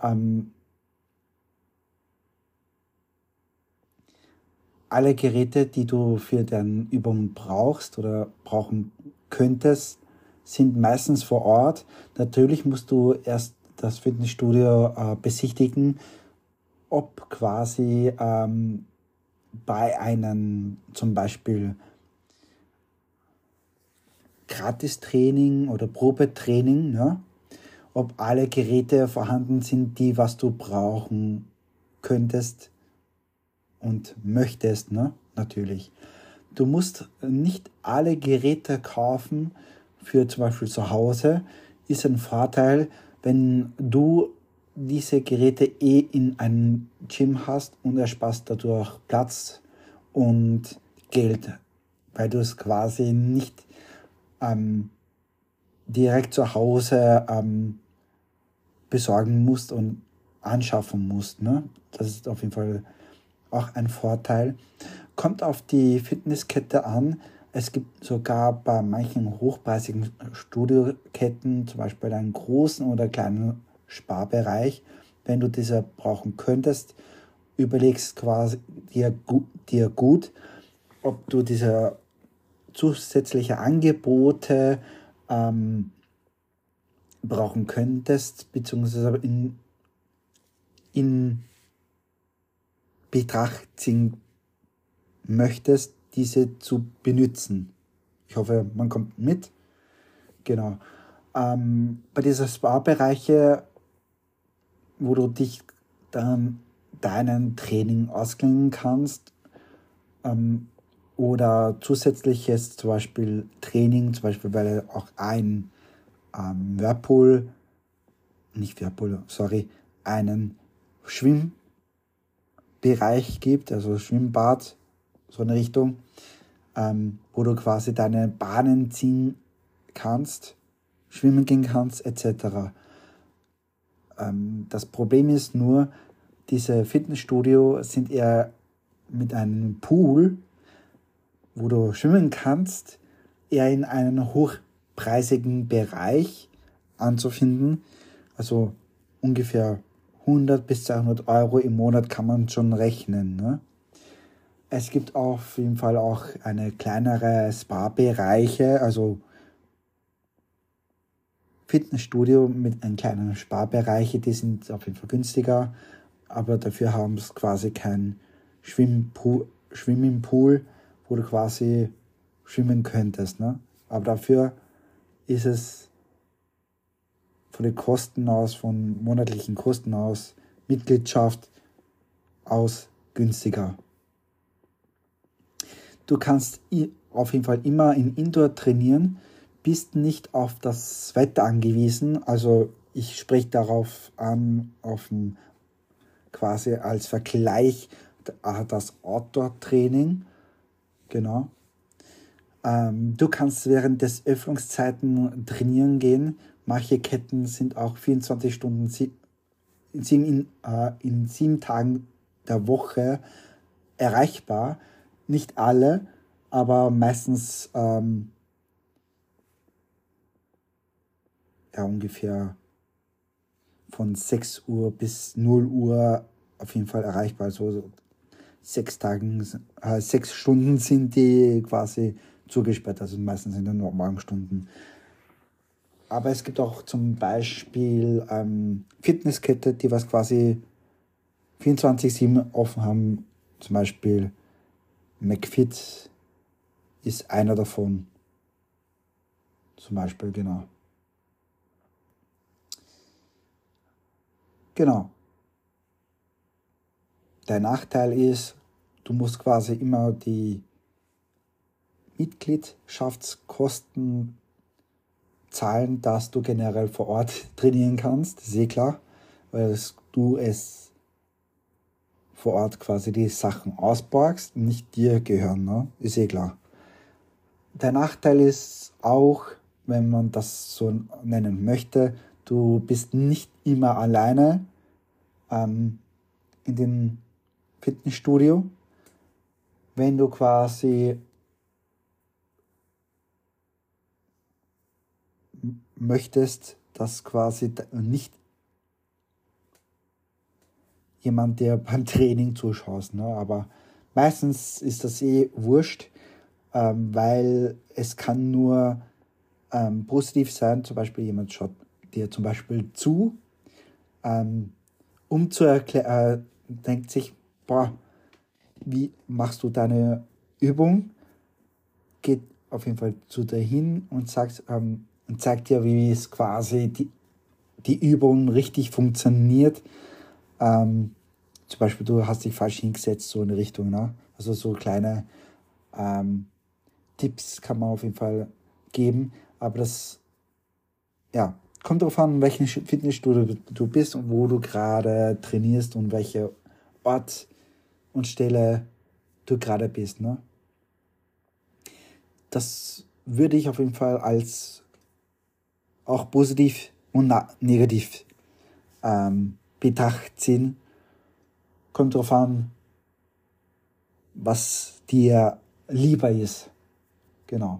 alle Geräte, die du für deine Übung brauchst oder brauchen könntest, sind meistens vor Ort. Natürlich musst du erst das Fitnessstudio besichtigen, ob quasi bei einem zum Beispiel Gratistraining oder Probetraining, ne? Ob alle Geräte vorhanden sind, die was du brauchen könntest und möchtest, ne? Natürlich. Du musst nicht alle Geräte kaufen für zum Beispiel zu Hause. Ist ein Vorteil, wenn du diese Geräte in einem Gym hast und ersparst dadurch Platz und Geld, weil du es quasi nicht direkt zu Hause besorgen musst und anschaffen musst. Ne? Das ist auf jeden Fall auch ein Vorteil. Kommt auf die Fitnesskette an. Es gibt sogar bei manchen hochpreisigen Studioketten zum Beispiel einen großen oder kleinen Sparbereich. Wenn du diese brauchen könntest, überlegst quasi dir gut, ob du diese zusätzliche Angebote brauchen könntest, beziehungsweise in Betracht ziehen möchtest, diese zu benutzen. Ich hoffe, man kommt mit. Genau. Bei diesen Spa-Bereiche, wo du dich dann deinen Training ausklingen kannst, oder zusätzliches zum Beispiel Training, zum Beispiel weil auch ein Whirlpool, nicht Whirlpool, sorry, einen Schwimmbereich gibt, also Schwimmbad, so eine Richtung, wo du quasi deine Bahnen ziehen kannst, schwimmen gehen kannst, etc. Das Problem ist nur, diese Fitnessstudios sind eher mit einem Pool, wo du schwimmen kannst, eher in einem hochpreisigen Bereich anzufinden. Also ungefähr 100 bis 200 Euro im Monat kann man schon rechnen. Ne? Es gibt auf jeden Fall auch eine kleinere Spa-Bereiche, also Fitnessstudio mit einem kleinen Spa-Bereiche, die sind auf jeden Fall günstiger, aber dafür haben es quasi kein Swimmingpool, wo du quasi schwimmen könntest. Ne? Aber dafür ist es von den Kosten aus, von monatlichen Kosten aus, Mitgliedschaft aus günstiger. Du kannst auf jeden Fall immer in Indoor trainieren, bist nicht auf das Wetter angewiesen. Also ich spreche darauf an, quasi als Vergleich das Outdoor-Training. Genau. Du kannst während des Öffnungszeiten trainieren gehen. Manche Ketten sind auch 24 Stunden in 7 Tagen der Woche erreichbar. Nicht alle, aber meistens ungefähr von 6 Uhr bis 0 Uhr auf jeden Fall erreichbar. Also 6 Stunden sind die quasi zugesperrt, also meistens in den Morgenstunden. Aber es gibt auch zum Beispiel Fitnesskette, die was quasi 24/7 offen haben. Zum Beispiel McFit ist einer davon. Zum Beispiel, genau. Genau. Der Nachteil ist, du musst quasi immer die Mitgliedschaftskosten zahlen, dass du generell vor Ort trainieren kannst. Das ist eh klar, weil du es vor Ort quasi die Sachen ausborgst und nicht dir gehören. Ne? Ist eh klar. Der Nachteil ist auch, wenn man das so nennen möchte, du bist nicht immer alleine in den Fitnessstudio, wenn du quasi möchtest, dass quasi nicht jemand, der beim Training zuschaut, ne? Aber meistens ist das wurscht, weil es kann nur positiv sein, zum Beispiel jemand schaut dir zum Beispiel zu, um zu erklären, denkt sich, boah, wie machst du deine Übung? Geht auf jeden Fall zu dir hin und zeigt dir, wie es quasi die Übung richtig funktioniert. Zum Beispiel, du hast dich falsch hingesetzt, so in die Richtung, ne? Also so kleine Tipps kann man auf jeden Fall geben, aber das, ja, kommt darauf an, in welchem Fitnessstudio du bist und wo du gerade trainierst und welcher Ort und Stelle du gerade bist, ne? Das würde ich auf jeden Fall als auch positiv und negativ Betracht ziehen. Kommt darauf an, was dir lieber ist. Genau.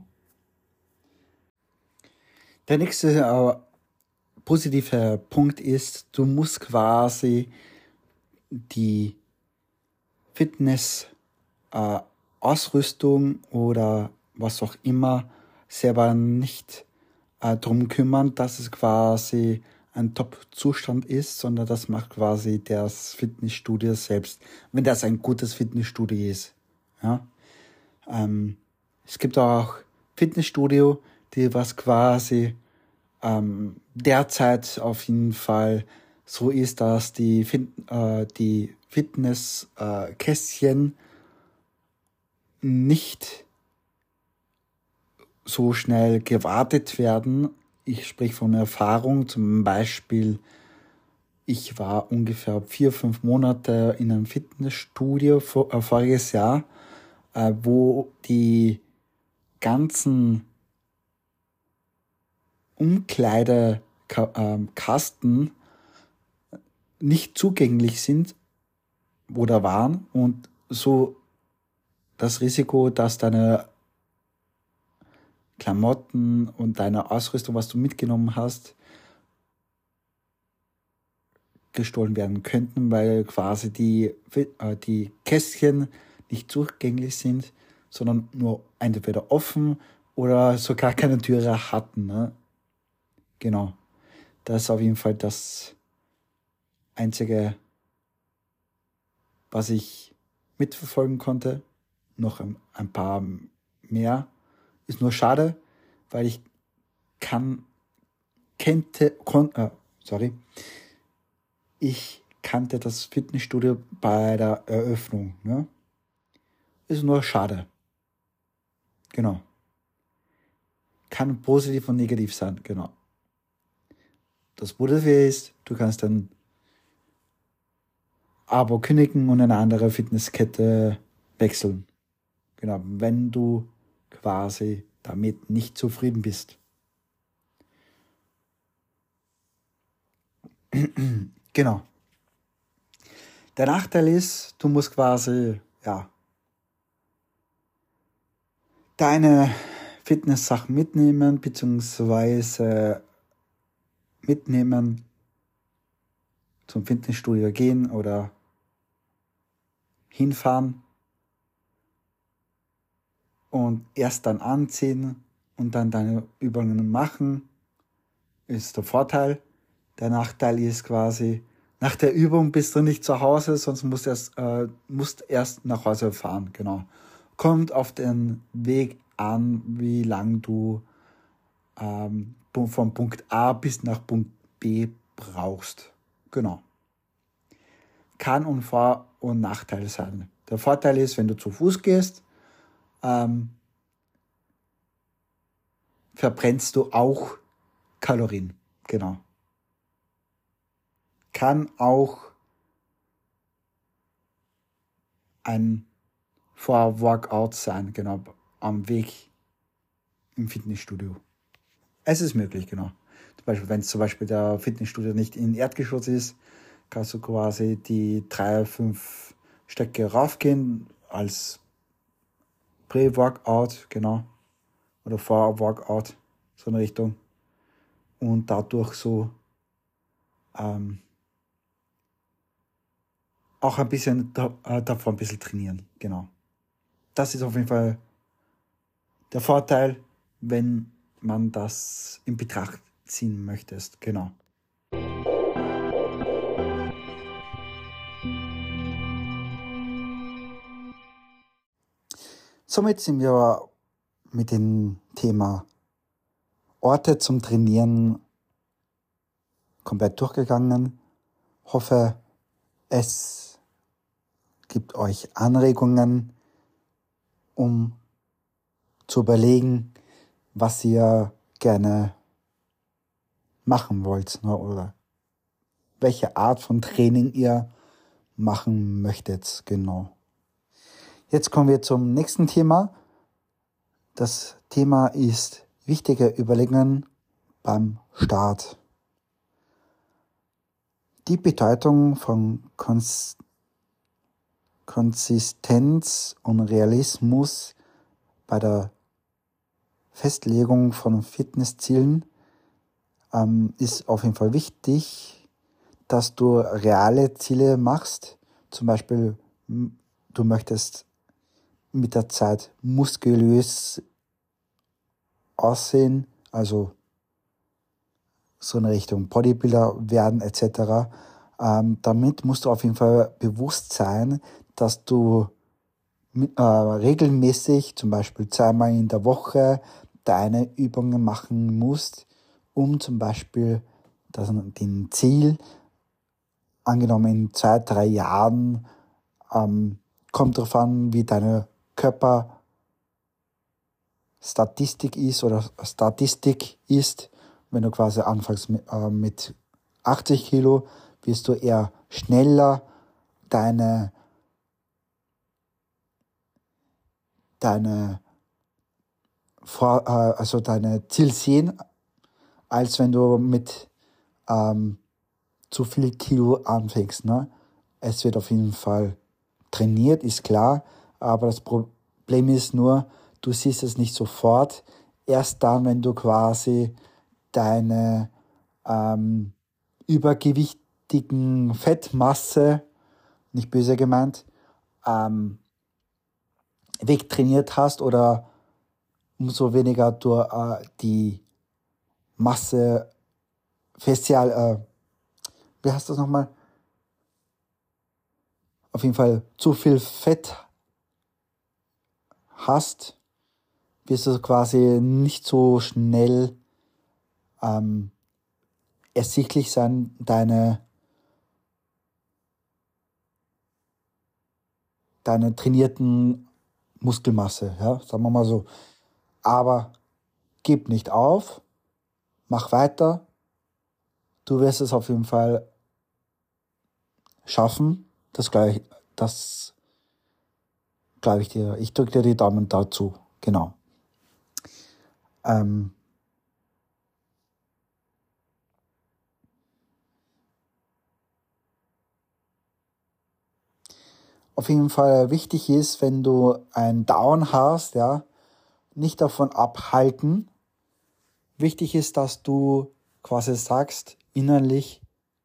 Der nächste positive Punkt ist, du musst quasi die Fitness Ausrüstung oder was auch immer selber nicht drum kümmern, dass es quasi ein Top-Zustand ist, sondern das macht quasi das Fitnessstudio selbst, wenn das ein gutes Fitnessstudio ist. Ja? Es gibt auch Fitnessstudio, die was quasi derzeit auf jeden Fall so ist, dass die Fitnesskästchen nicht so schnell gewartet werden. Ich spreche von Erfahrung. Zum Beispiel, ich war ungefähr 4-5 Monate in einem Fitnessstudio voriges Jahr, wo die ganzen Umkleidekasten nicht zugänglich sind oder waren und so das Risiko, dass deine Klamotten und deine Ausrüstung, was du mitgenommen hast, gestohlen werden könnten, weil quasi die Kästchen nicht zugänglich sind, sondern nur entweder offen oder sogar keine Türe hatten. Ne? Genau. Das ist auf jeden Fall das Einzige, was ich mitverfolgen konnte. Noch ein paar mehr. Ist nur schade, weil ich ich kannte das Fitnessstudio bei der Eröffnung. Ne? Ist nur schade. Genau. Kann positiv und negativ sein, genau. Das Positive ist, du kannst dann Abo kündigen und eine andere Fitnesskette wechseln. Genau, wenn du quasi damit nicht zufrieden bist. Genau. Der Nachteil ist, du musst quasi, ja, deine Fitness-Sachen mitnehmen, beziehungsweise mitnehmen, zum Fitnessstudio gehen oder hinfahren und erst dann anziehen und dann deine Übungen machen, ist der Vorteil. Der Nachteil ist quasi, nach der Übung bist du nicht zu Hause, sonst musst erst nach Hause fahren, genau. Kommt auf den Weg an, wie lang du von Punkt A bis nach Punkt B brauchst. Genau. Kann und Vor- und Nachteil sein. Der Vorteil ist, wenn du zu Fuß gehst, verbrennst du auch Kalorien. Genau. Kann auch ein Vor-Workout sein, genau, am Weg im Fitnessstudio. Es ist möglich, genau. Zum Beispiel, wenn zum Beispiel der Fitnessstudio nicht in Erdgeschoss ist, kannst du quasi die 3-5 Strecke raufgehen als Pre-Workout, genau, oder Vor-Workout, so eine Richtung. Und dadurch so auch ein bisschen davor ein bisschen trainieren, genau. Das ist auf jeden Fall der Vorteil, wenn man das in Betracht ziehen möchte, genau. Somit sind wir mit dem Thema Orte zum Trainieren komplett durchgegangen. Hoffe, es gibt euch Anregungen, um zu überlegen, was ihr gerne machen wollt, ne, oder welche Art von Training ihr machen möchtet, genau. Jetzt kommen wir zum nächsten Thema. Das Thema ist wichtige Überlegungen beim Start. Die Bedeutung von Konsistenz und Realismus bei der Festlegung von Fitnesszielen ist auf jeden Fall wichtig, dass du reale Ziele machst. Zum Beispiel, du möchtest mit der Zeit muskulös aussehen, also so in Richtung Bodybuilder werden etc. Damit musst du auf jeden Fall bewusst sein, dass du regelmäßig, zum Beispiel 2-mal in der Woche, deine Übungen machen musst, um zum Beispiel den Ziel, angenommen in 2-3 Jahren, kommt darauf an, wie deine Körperstatistik ist oder Statistik ist. Wenn du quasi anfängst mit 80 Kilo, wirst du eher schneller deine Ziel sehen, als wenn du mit zu viel Kilo anfängst. Ne? Es wird auf jeden Fall trainiert, ist klar, aber das Problem ist nur, du siehst es nicht sofort. Erst dann, wenn du quasi deine übergewichtigen Fettmasse, nicht böse gemeint, wegtrainiert hast oder umso weniger du die Masse facial, wie heißt das nochmal? Auf jeden Fall zu viel Fett hast, wirst du quasi nicht so schnell ersichtlich sein, deine trainierten Muskelmasse, ja, sagen wir mal so. Aber gib nicht auf, mach weiter, du wirst es auf jeden Fall schaffen, das glaube ich dir. Ich drücke dir die Daumen dazu, genau. Auf jeden Fall wichtig ist, wenn du einen Down hast, ja, nicht davon abhalten. Wichtig ist, dass du quasi sagst, innerlich,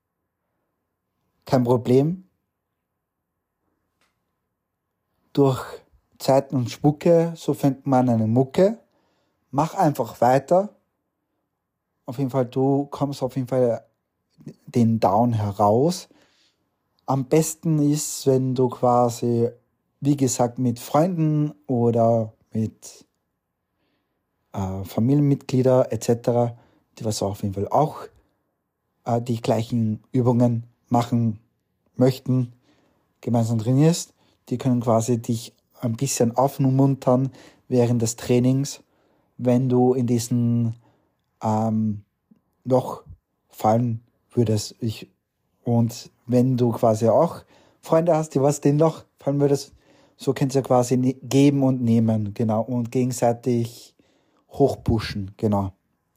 kein Problem. Durch Zeit und Spucke, so findet man eine Mucke. Mach einfach weiter. Auf jeden Fall, du kommst auf jeden Fall den Down heraus. Am besten ist, wenn du quasi, wie gesagt, mit Freunden oder mit Familienmitglieder etc., die was auf jeden Fall auch die gleichen Übungen machen möchten, gemeinsam trainierst. Die können quasi dich ein bisschen aufmuntern während des Trainings, wenn du in diesen Loch fallen würdest. Und wenn du quasi auch Freunde hast, die was den Loch fallen würdest, so kannst du quasi geben und nehmen, genau, und gegenseitig hochpushen, genau.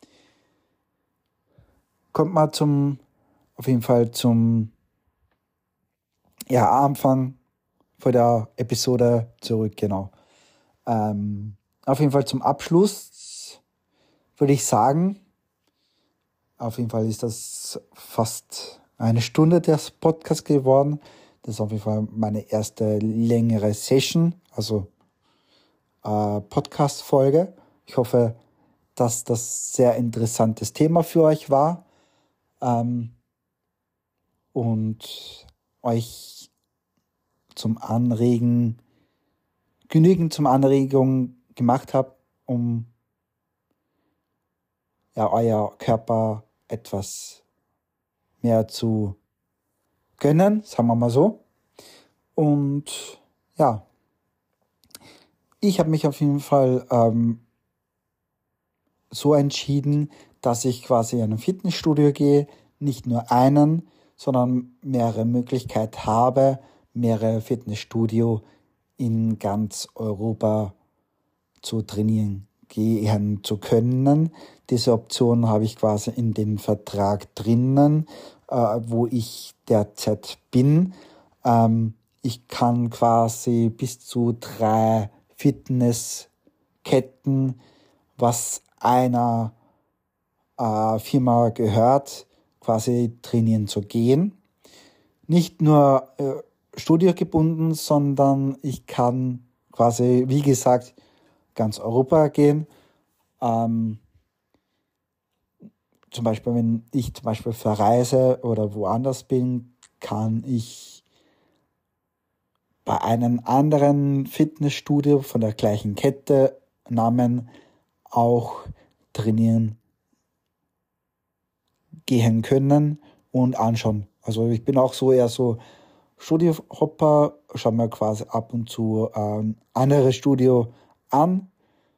Kommt mal auf jeden Fall zum Anfang vor der Episode zurück, genau. Auf jeden Fall zum Abschluss würde ich sagen, auf jeden Fall ist das fast eine Stunde des Podcasts geworden. Das ist auf jeden Fall meine erste längere Session, also Podcast-Folge. Ich hoffe, dass das sehr interessantes Thema für euch war und euch genügend zum Anregung gemacht habe, um ja euer Körper etwas mehr zu gönnen, sagen wir mal so. Und ja, ich habe mich auf jeden Fall so entschieden, dass ich quasi in ein Fitnessstudio gehe, nicht nur einen, sondern mehrere Möglichkeiten habe, mehrere Fitnessstudio in ganz Europa zu trainieren gehen zu können. Diese Option habe ich quasi in den Vertrag drinnen, wo ich derzeit bin. Ich kann quasi bis zu 3 Fitnessketten, was einer Firma gehört, quasi trainieren zu gehen. Nicht nur studiogebunden, sondern ich kann quasi, wie gesagt, ganz Europa gehen. Zum Beispiel, wenn ich zum Beispiel verreise oder woanders bin, kann ich bei einem anderen Fitnessstudio von der gleichen Kette Namen auch trainieren gehen können und anschauen. Also ich bin auch so eher so Studiohopper, schaue mir quasi ab und zu andere Studio an.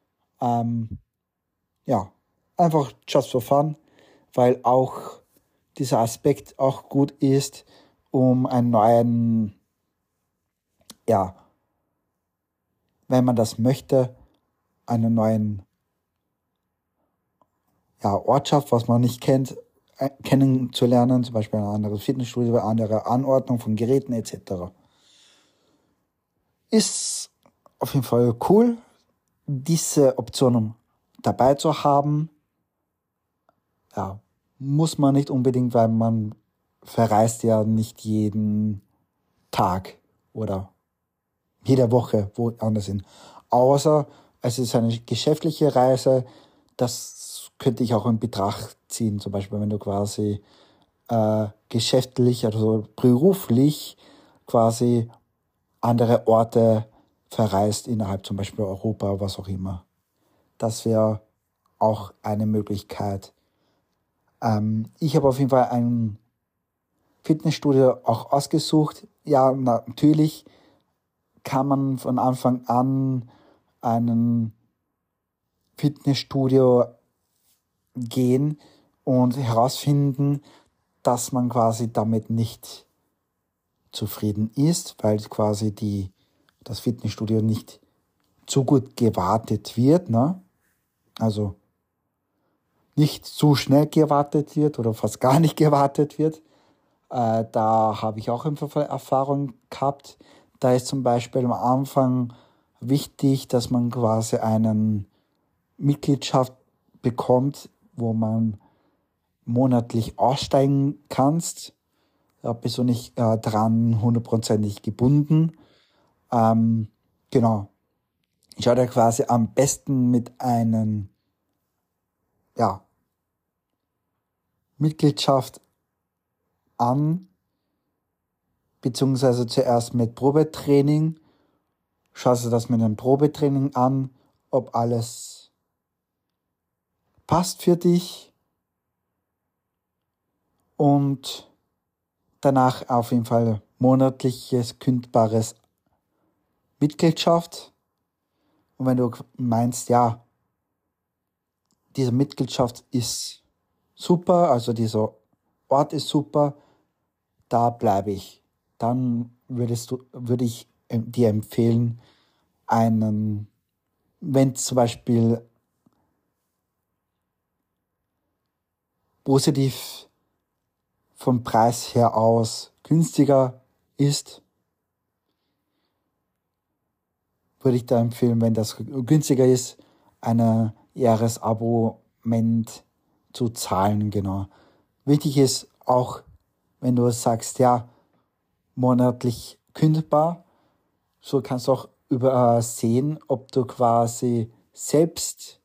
Ja, einfach just for fun, weil auch dieser Aspekt auch gut ist, um einen neuen, ja, wenn man das möchte, einen neuen Ortschaft, was man nicht kennt, kennenzulernen, zum Beispiel ein anderes Fitnessstudio, eine andere Anordnung von Geräten etc. Ist auf jeden Fall cool, diese Option dabei zu haben. Ja, muss man nicht unbedingt, weil man verreist ja nicht jeden Tag oder jede Woche woanders hin. Außer es ist eine geschäftliche Reise, das könnte ich auch in Betracht ziehen. Zum Beispiel, wenn du quasi geschäftlich, also beruflich quasi andere Orte verreist innerhalb zum Beispiel Europa, was auch immer. Das wäre auch eine Möglichkeit. Ich habe auf jeden Fall ein Fitnessstudio auch ausgesucht. Ja, natürlich kann man von Anfang an einen Fitnessstudio gehen und herausfinden, dass man quasi damit nicht zufrieden ist, weil quasi das Fitnessstudio nicht zu gut gewartet wird, ne? Also nicht zu schnell gewartet wird oder fast gar nicht gewartet wird. Da habe ich auch im Fall Erfahrung gehabt. Da ist zum Beispiel am Anfang wichtig, dass man quasi eine Mitgliedschaft bekommt, wo man monatlich aussteigen kannst. Da bist du nicht dran hundertprozentig gebunden. Genau. Schau dir quasi am besten mit einem Mitgliedschaft an, beziehungsweise zuerst mit Probetraining. Schaust du das mit einem Probetraining an, ob alles passt für dich und danach auf jeden Fall monatliches kündbares Mitgliedschaft. Und wenn du meinst, ja, diese Mitgliedschaft ist super, also dieser Ort ist super, da bleibe ich. Dann würde ich dir empfehlen, wenn zum Beispiel positiv vom Preis her aus günstiger ist, würde ich da empfehlen, wenn das günstiger ist, ein Jahresabonnement zu zahlen, genau. Wichtig ist auch, wenn du sagst, ja, monatlich kündbar, so kannst du auch übersehen, ob du quasi selbst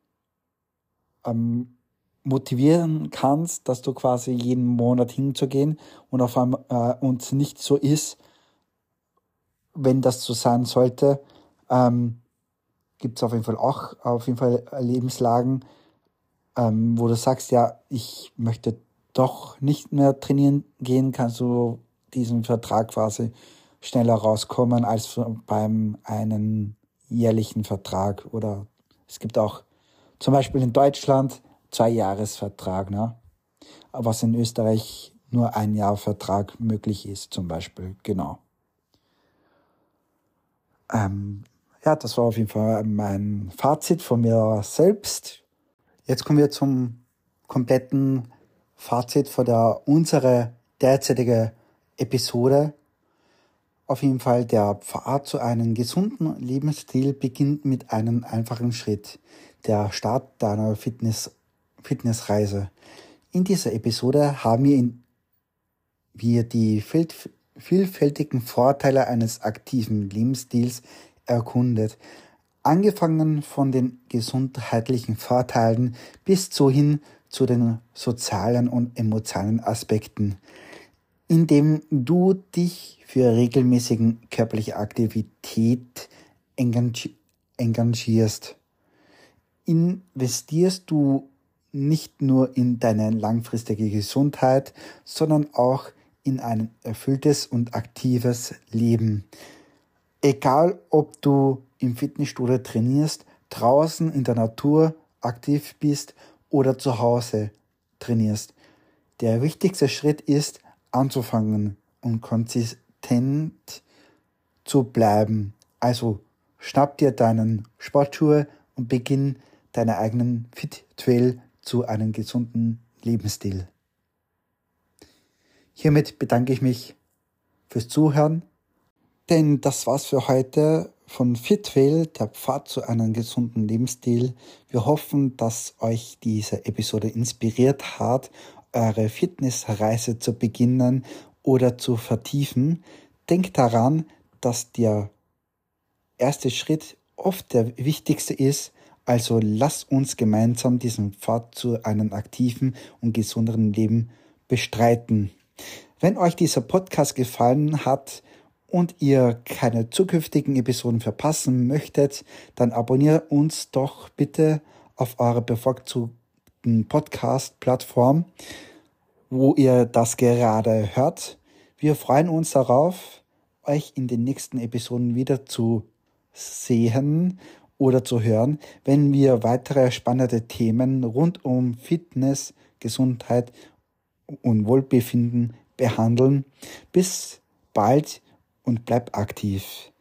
motivieren kannst, dass du quasi jeden Monat hinzugehen und auf einmal und nicht so ist, wenn das so sein sollte, gibt es auf jeden Fall auch Lebenslagen, wo du sagst, ja, ich möchte doch nicht mehr trainieren gehen, kannst du diesen Vertrag quasi schneller rauskommen als beim einen jährlichen Vertrag. Oder es gibt auch zum Beispiel in Deutschland 2-Jahres-Vertrag, ne? Was in Österreich nur 1 Jahr Vertrag möglich ist, zum Beispiel, genau. Ja, das war auf jeden Fall mein Fazit von mir selbst. Jetzt kommen wir zum kompletten Fazit von unserer derzeitige Episode. Auf jeden Fall, der Pfad zu einem gesunden Lebensstil beginnt mit einem einfachen Schritt, der Start deiner Fitnessreise. In dieser Episode haben wir die vielfältigen Vorteile eines aktiven Lebensstils erkundet. Angefangen von den gesundheitlichen Vorteilen bis hin zu den sozialen und emotionalen Aspekten. Indem du dich für regelmäßige körperliche Aktivität engagierst, investierst du nicht nur in deine langfristige Gesundheit, sondern auch in ein erfülltes und aktives Leben. Egal, ob du im Fitnessstudio trainierst, draußen in der Natur aktiv bist oder zu Hause trainierst. Der wichtigste Schritt ist, anzufangen und konsistent zu bleiben. Also schnapp dir deinen Sportschuhe und beginn deine eigenen Fit-Trail zu einem gesunden Lebensstil. Hiermit bedanke ich mich fürs Zuhören, denn das war's für heute von FitTrail, der Pfad zu einem gesunden Lebensstil. Wir hoffen, dass euch diese Episode inspiriert hat, eure Fitnessreise zu beginnen oder zu vertiefen. Denkt daran, dass der erste Schritt oft der wichtigste ist, also lasst uns gemeinsam diesen Pfad zu einem aktiven und gesünderen Leben bestreiten. Wenn euch dieser Podcast gefallen hat und ihr keine zukünftigen Episoden verpassen möchtet, dann abonniert uns doch bitte auf eurer bevorzugten Podcast-Plattform, wo ihr das gerade hört. Wir freuen uns darauf, euch in den nächsten Episoden wieder zu sehen oder zu hören, wenn wir weitere spannende Themen rund um Fitness, Gesundheit und Wohlbefinden behandeln. Bis bald und bleib aktiv.